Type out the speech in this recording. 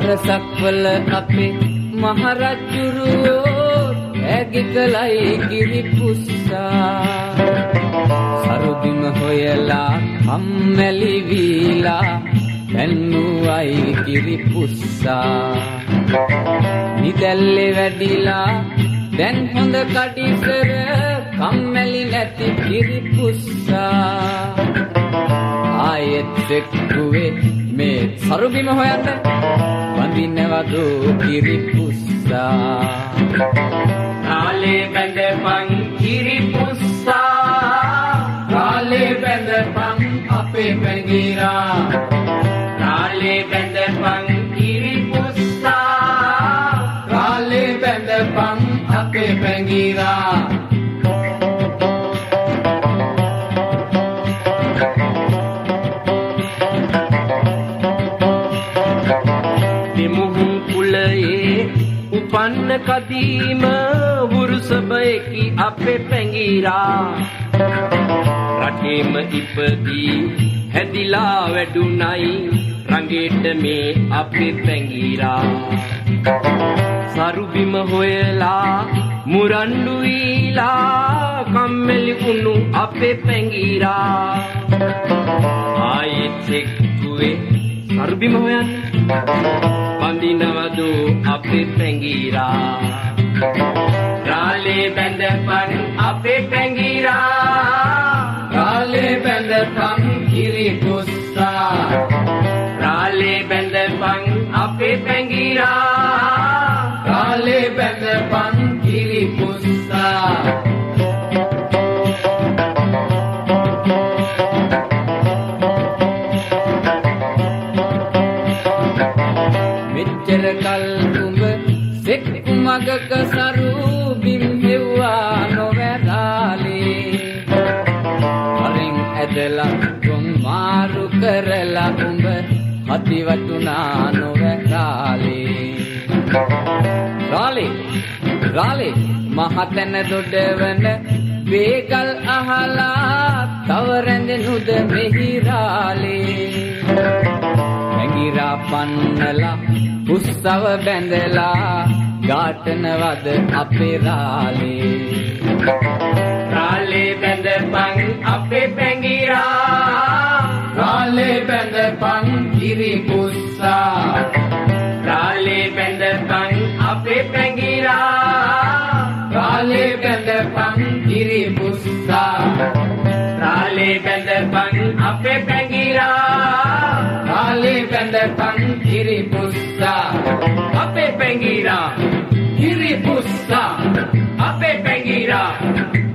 දවසක්වල අපේ මහරජුරුවෝ ඇගිකලයි කිරි පුස්සා සරුබිම හොයලා කම්මැලි වීලා පැන්නුවයි කිරි පුස්සා නිදැල්ලේ වැඩිලා දැන් හොඳ කඩිසර කම්මැලි නැති කිරි පුස්සා ආයෙත් එක්කුවේ මේ සරුබිම හොයන්න වඳිනවදු කිරි පුස්සා කාලේ බැඳපන් කිරි පුස්සා කාලේ බැඳපන් අපේ පැංගිරා කාලේ බැඳපන් කිරි පුස්සා කාලේ බැඳපන් අපේ පැංගිරා උපන්න කදීම වුරුසබයකි අපේ පැංගිරා රටේම ඉපදී හැදිලා වැඩුණයි රංගේට මේ අපේ පැංගිරා සරුබිම හොයලා මුරණ්ඩු වීලා කම්මැලි වුණු අපේ පැංගිරා ආයෙත් එක්කුවේ සරුබිම හොයන්න වඳිනවදු අපේ පැංගිරා රාලේ බැඳපන් අපේ පැංගිරා රාලේ බැඳපන් කිරි පුස්සා රාලේ බැඳපන් අපේ පැංගිරා රාලේ බැඳපන් කිරි පුස්සා කල් උඹ සෙක් මගක සරුබිම් හෙව්වා නොවැරාලේ වරින් ඇදලා තුන් මාරු කරලා උඹ හති වටුනා නොවැරාලේ රාලේ රාලේ මහතන දොඩවන වේගල් අහලා තව රැඳෙනුද මෙහි රාලේ පැංගිරා පන්නලා පුස්සව බැඳලා ගාටනවද අපේ රාලේ රාලේ බැඳපන් අපේ පැංගිරා රාලේ බැඳපන් කිරි පුස්සා රාලේ බැඳපන් අපේ පැංගිරා රාලේ බැඳපන් කිරි පුස්සා රාලේ බැඳපන් අපේ පැංගිරා රාලේ බැඳපන් කිරි පුස්සා අපේ පැංගිරා කිරි පුස්සා අපේ පැංගිරා